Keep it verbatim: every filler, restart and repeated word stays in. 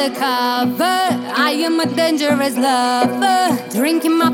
undercover. I am a dangerous lover, drinking my